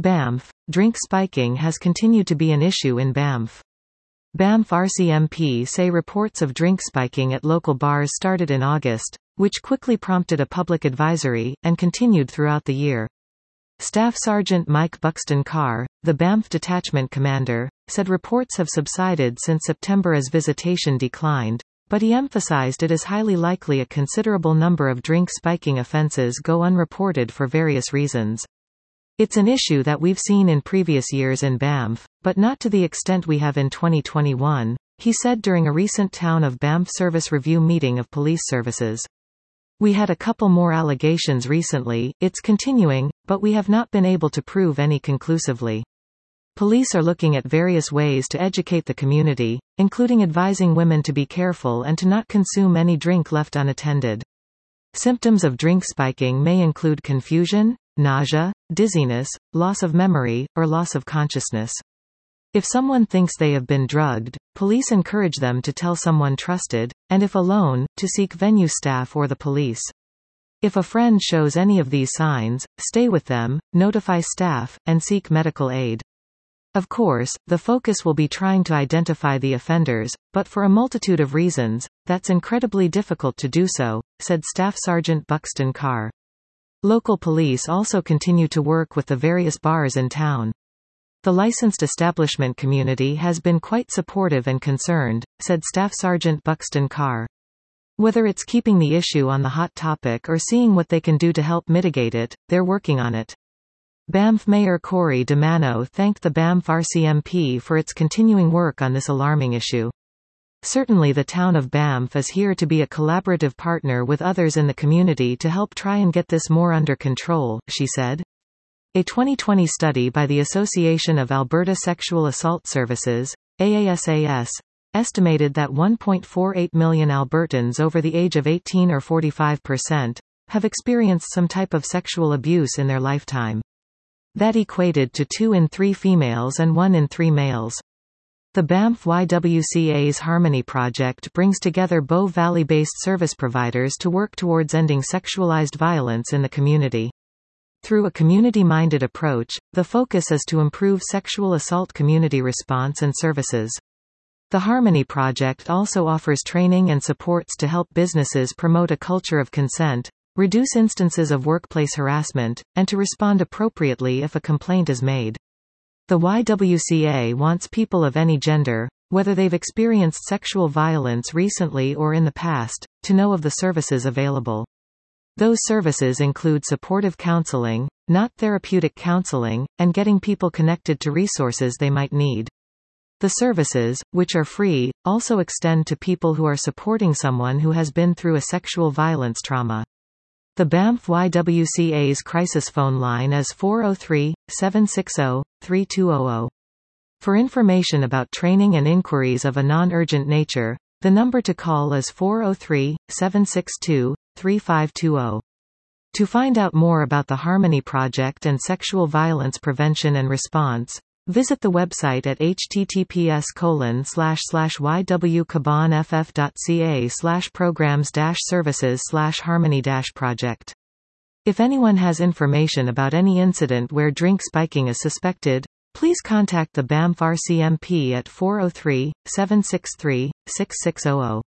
Banff. Drink spiking has continued to be an issue in Banff. Banff RCMP say reports of drink spiking at local bars started in August, which quickly prompted a public advisory, and continued throughout the year. Staff Sergeant Mike Buxton Carr, the Banff detachment commander, said reports have subsided since September as visitation declined, but he emphasized it is highly likely a considerable number of drink spiking offences go unreported for various reasons. It's an issue that we've seen in previous years in Banff, but not to the extent we have in 2021, he said during a recent Town of Banff Service Review meeting of police services. We had a couple more allegations recently, it's continuing, but we have not been able to prove any conclusively. Police are looking at various ways to educate the community, including advising women to be careful and to not consume any drink left unattended. Symptoms of drink spiking may include confusion, nausea, dizziness, loss of memory, or loss of consciousness. If someone thinks they have been drugged, police encourage them to tell someone trusted, and if alone, to seek venue staff or the police. If a friend shows any of these signs, stay with them, notify staff, and seek medical aid. Of course, the focus will be trying to identify the offenders, but for a multitude of reasons, that's incredibly difficult to do so, said Staff Sergeant Buxton Carr. Local police also continue to work with the various bars in town. The licensed establishment community has been quite supportive and concerned, said Staff Sergeant Buxton Carr. Whether it's keeping the issue on the hot topic or seeing what they can do to help mitigate it, they're working on it. Banff Mayor Corey DeMano thanked the Banff RCMP for its continuing work on this alarming issue. Certainly the town of Banff is here to be a collaborative partner with others in the community to help try and get this more under control, she said. A 2020 study by the Association of Alberta Sexual Assault Services, AASAS, estimated that 1.48 million Albertans over the age of 18 or 45%, have experienced some type of sexual abuse in their lifetime. That equated to 2 in 3 females and 1 in 3 males. The Banff YWCA's Harmony Project brings together Bow Valley-based service providers to work towards ending sexualized violence in the community. Through a community-minded approach, the focus is to improve sexual assault community response and services. The Harmony Project also offers training and supports to help businesses promote a culture of consent, reduce instances of workplace harassment, and to respond appropriately if a complaint is made. The YWCA wants people of any gender, whether they've experienced sexual violence recently or in the past, to know of the services available. Those services include supportive counseling, not therapeutic counseling, and getting people connected to resources they might need. The services, which are free, also extend to people who are supporting someone who has been through a sexual violence trauma. The Banff YWCA's crisis phone line is 403-760-3200. For information about training and inquiries of a non-urgent nature, the number to call is 403-762-3520. To find out more about the Harmony Project and sexual violence prevention and response, visit the website at https://ywcaban.ca/programs-services/harmony-project. If anyone has information about any incident where drink spiking is suspected, please contact the Banff RCMP at 403-763-6600.